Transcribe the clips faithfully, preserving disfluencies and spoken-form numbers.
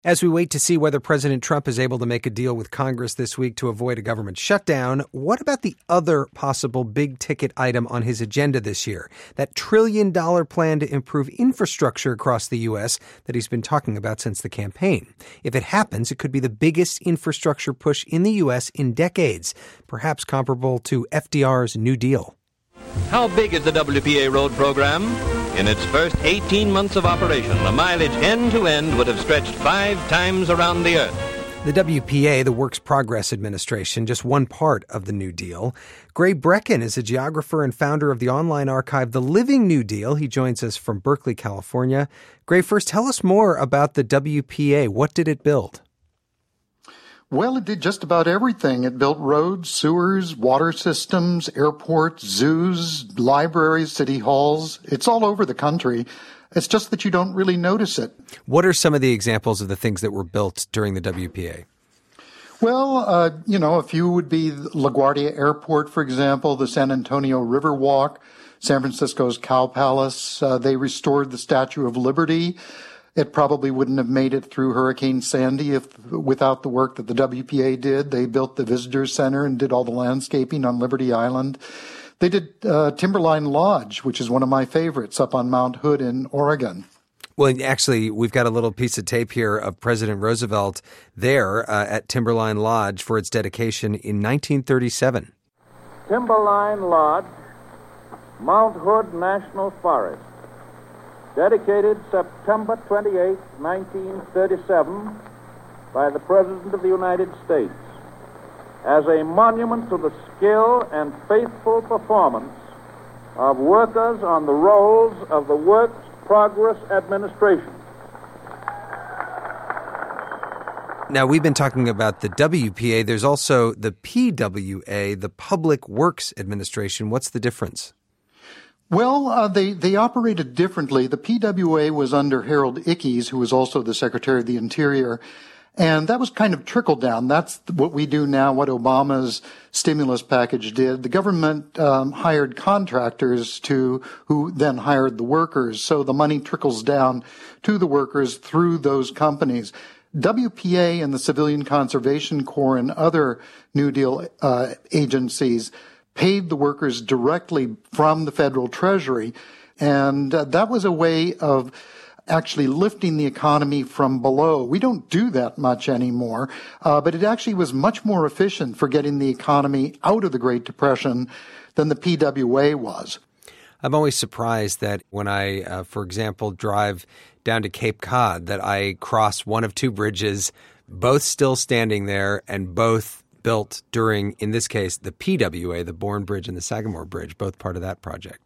As we wait to see whether President Trump is able to make a deal with Congress this week to avoid a government shutdown, what about the other possible big-ticket item on his agenda this year? That trillion-dollar plan to improve infrastructure across the U S that he's been talking about since the campaign. If it happens, it could be the biggest infrastructure push in the U S in decades, perhaps comparable to F D R's New Deal. How big is the W P A road program? In its first eighteen months of operation, the mileage end-to-end would have stretched five times around the Earth. The W P A, the Works Progress Administration, just one part of the New Deal. Gray Brecken is a geographer and founder of the online archive The Living New Deal. He joins us from Berkeley, California. Gray, first tell us more about the W P A. What did it build? Well, it did just about everything. It built roads, sewers, water systems, airports, zoos, libraries, city halls. It's all over the country. It's just that you don't really notice it. What are some of the examples of the things that were built during the W P A? Well, uh, you know, a few would be LaGuardia Airport, for example, the San Antonio Riverwalk, San Francisco's Cow Palace. Uh, they restored the Statue of Liberty. It probably wouldn't have made it through Hurricane Sandy if without the work that the W P A did. They built the Visitor Center and did all the landscaping on Liberty Island. They did uh, Timberline Lodge, which is one of my favorites, up on Mount Hood in Oregon. Well, actually, we've got a little piece of tape here of President Roosevelt there uh, at Timberline Lodge for its dedication in nineteen thirty-seven. Timberline Lodge, Mount Hood National Forest. Dedicated September twenty-eighth, nineteen thirty-seven, by the President of the United States as a monument to the skill and faithful performance of workers on the rolls of the Works Progress Administration. Now, we've been talking about the W P A. There's also the P W A, the Public Works Administration. What's the difference? Well, uh, they, they operated differently. The P W A was under Harold Ickes, who was also the Secretary of the Interior, and that was kind of trickle down. That's what we do now, what Obama's stimulus package did. The government um, hired contractors to who then hired the workers, so the money trickles down to the workers through those companies. W P A and the Civilian Conservation Corps and other New Deal uh, agencies paid the workers directly from the federal treasury. And uh, that was a way of actually lifting the economy from below. We don't do that much anymore, uh, but it actually was much more efficient for getting the economy out of the Great Depression than the P W A was. I'm always surprised that when I, uh, for example, drive down to Cape Cod, that I cross one of two bridges, both still standing there and both built during, in this case, the P W A, the Bourne Bridge and the Sagamore Bridge, both part of that project.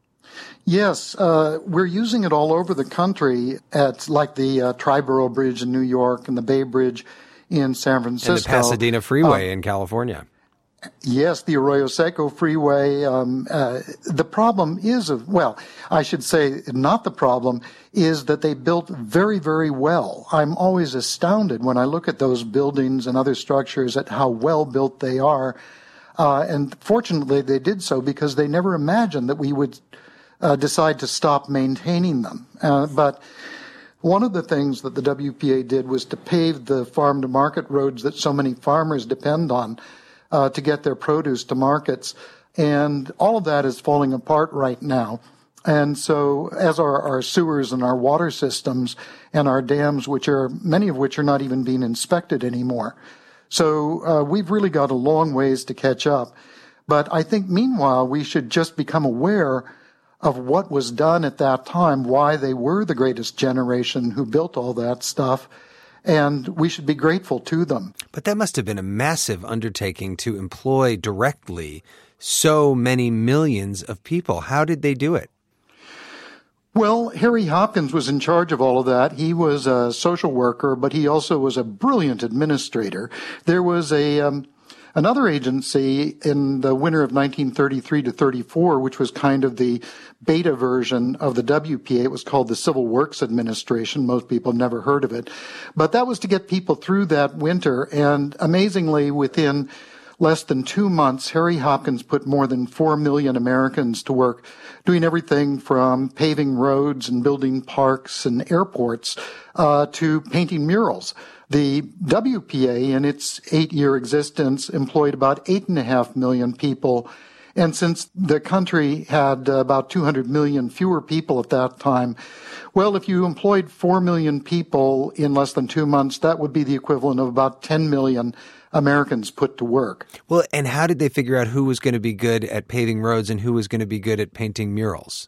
Yes, uh, we're using it all over the country at like the uh, Triborough Bridge in New York and the Bay Bridge in San Francisco. And the Pasadena Freeway uh, in California. Yes, the Arroyo Seco Freeway. Um, uh, the problem is, well, I should say not the problem, is that they built very, very well. I'm always astounded when I look at those buildings and other structures at how well built they are. Uh, and fortunately, they did so because they never imagined that we would uh, decide to stop maintaining them. Uh, but one of the things that the W P A did was to pave the farm-to-market roads that so many farmers depend on Uh, to get their produce to markets. And all of that is falling apart right now. And so as are our sewers and our water systems and our dams, which are, many of which are not even being inspected anymore. So uh, we've really got a long ways to catch up. But I think meanwhile, we should just become aware of what was done at that time, why they were the greatest generation who built all that stuff. And we should be grateful to them. But that must have been a massive undertaking to employ directly so many millions of people. How did they do it? Well, Harry Hopkins was in charge of all of that. He was a social worker, but he also was a brilliant administrator. There was a um, another agency in the winter of nineteen thirty-three to thirty-four, which was kind of the beta version of the W P A. It was called the Civil Works Administration. Most people have never heard of it. But that was to get people through that winter. And amazingly, within less than two months, Harry Hopkins put more than four million Americans to work, doing everything from paving roads and building parks and airports uh, to painting murals. The W P A, in its eight-year existence, employed about eight and a half million people. And since the country had uh, about two hundred million fewer people at that time, well, if you employed four million people in less than two months, that would be the equivalent of about ten million Americans put to work. Well, and how did they figure out who was going to be good at paving roads and who was going to be good at painting murals?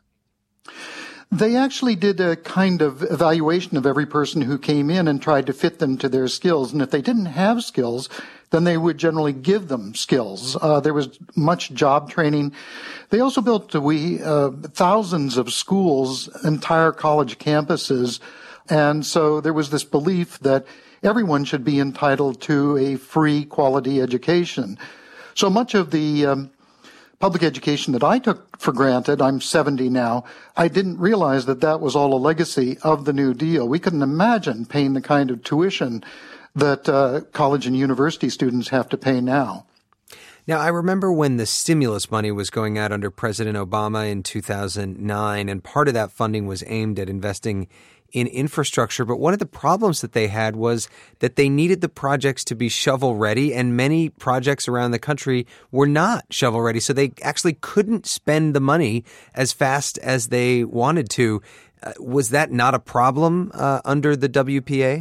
They actually did a kind of evaluation of every person who came in and tried to fit them to their skills. And if they didn't have skills, then they would generally give them skills. Uh, there was much job training. They also built we uh, thousands of schools, entire college campuses. And so there was this belief that everyone should be entitled to a free quality education. So much of the um, public education that I took for granted, I'm seventy now, I didn't realize that that was all a legacy of the New Deal. We couldn't imagine paying the kind of tuition that uh, college and university students have to pay now. Now, I remember when the stimulus money was going out under President Obama in two thousand nine, and part of that funding was aimed at investing in infrastructure. But one of the problems that they had was that they needed the projects to be shovel-ready, and many projects around the country were not shovel-ready. So they actually couldn't spend the money as fast as they wanted to. Uh, was that not a problem uh, under the W P A?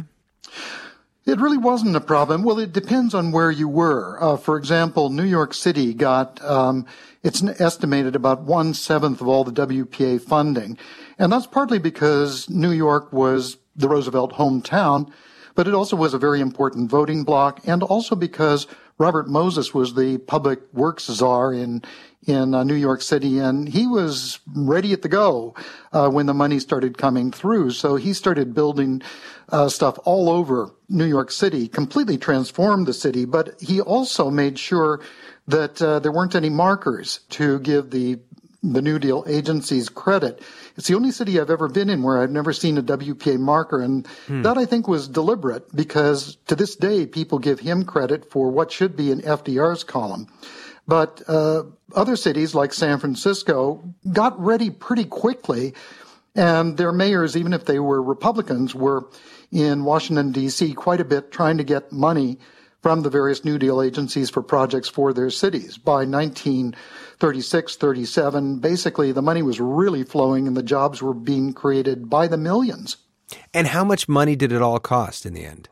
It really wasn't a problem. Well, it depends on where you were. Uh, for example, New York City got, um, it's estimated about one-seventh of all the W P A funding. And that's partly because New York was the Roosevelt hometown, but it also was a very important voting bloc, and also because Robert Moses was the public works czar in in uh, New York City, and he was ready at the go uh, when the money started coming through. So he started building uh, stuff all over New York City, completely transformed the city, but he also made sure that uh, there weren't any markers to give the the New Deal agencies credit. It's the only city I've ever been in where I've never seen a W P A marker, and hmm. that I think was deliberate, because to this day people give him credit for what should be in F D R's column. But uh, other cities like San Francisco got ready pretty quickly, and their mayors, even if they were Republicans, were in Washington, D C quite a bit trying to get money from the various New Deal agencies for projects for their cities. By nineteen thirty-six, thirty-seven, basically the money was really flowing and the jobs were being created by the millions. And how much money did it all cost in the end?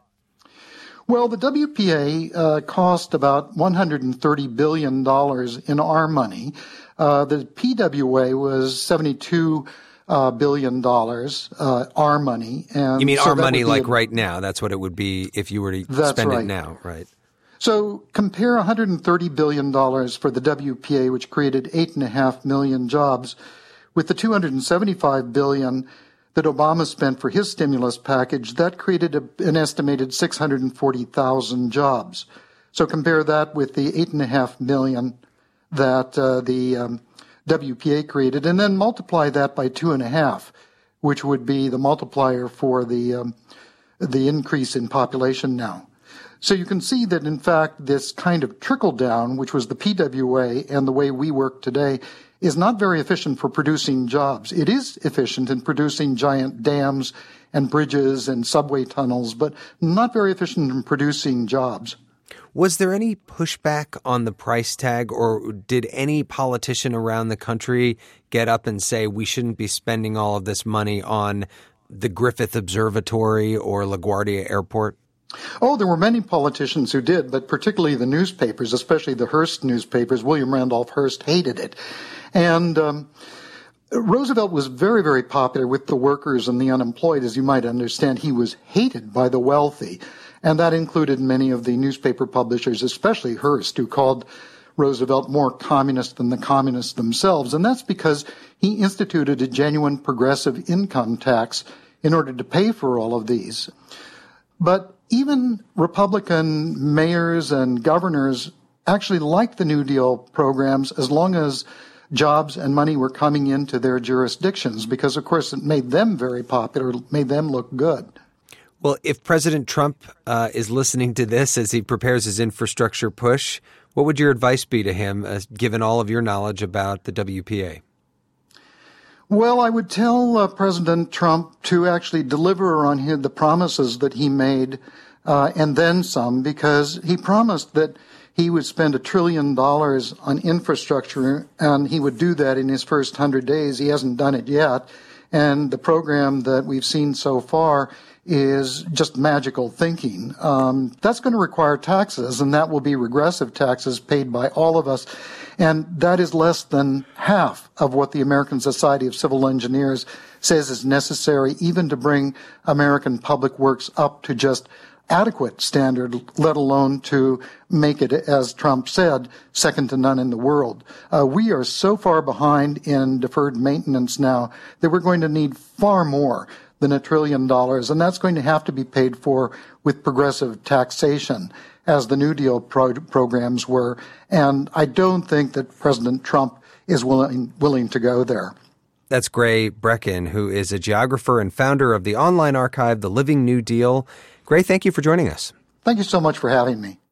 Well, the W P A uh, cost about one hundred thirty billion dollars in our money. Uh, the P W A was seventy-two uh, billion dollars, uh, our money. And you mean so our money like a, right now? That's what it would be if you were to spend right. it now, right? So compare one hundred thirty billion dollars for the W P A, which created eight and a half million jobs, with the two hundred seventy-five billion dollars that Obama spent for his stimulus package. That created a, an estimated six hundred forty thousand jobs. So compare that with the eight and a half million that uh, the um, W P A created, and then multiply that by two and a half, which would be the multiplier for the um, the increase in population now. So you can see that, in fact, this kind of trickle down, which was the P W A and the way we work today, is not very efficient for producing jobs. It is efficient in producing giant dams and bridges and subway tunnels, but not very efficient in producing jobs. Was there any pushback on the price tag, or did any politician around the country get up and say we shouldn't be spending all of this money on the Griffith Observatory or LaGuardia Airport? Oh, there were many politicians who did, but particularly the newspapers, especially the Hearst newspapers. William Randolph Hearst hated it. And um, Roosevelt was very, very popular with the workers and the unemployed. As you might understand, he was hated by the wealthy. And that included many of the newspaper publishers, especially Hearst, who called Roosevelt more communist than the communists themselves. And that's because he instituted a genuine progressive income tax in order to pay for all of these. But even Republican mayors and governors actually liked the New Deal programs as long as jobs and money were coming into their jurisdictions, because, of course, it made them very popular, made them look good. Well, if President Trump uh, is listening to this as he prepares his infrastructure push, what would your advice be to him, uh, given all of your knowledge about the W P A? Well, I would tell uh, President Trump to actually deliver on his, the promises that he made, uh, and then some, because he promised that he would spend a trillion dollars on infrastructure, and he would do that in his first hundred days. He hasn't done it yet, and the program that we've seen so far is just magical thinking. Um, that's going to require taxes, and that will be regressive taxes paid by all of us. And that is less than half of what the American Society of Civil Engineers says is necessary even to bring American public works up to just adequate standard, let alone to make it, as Trump said, second to none in the world. Uh, we are so far behind in deferred maintenance now that we're going to need far more than a trillion dollars, and that's going to have to be paid for with progressive taxation, as the New Deal pro- programs were. And I don't think that President Trump is willing willing to go there. That's Gray Breckin, who is a geographer and founder of the online archive, The Living New Deal. Gray, thank you for joining us. Thank you so much for having me.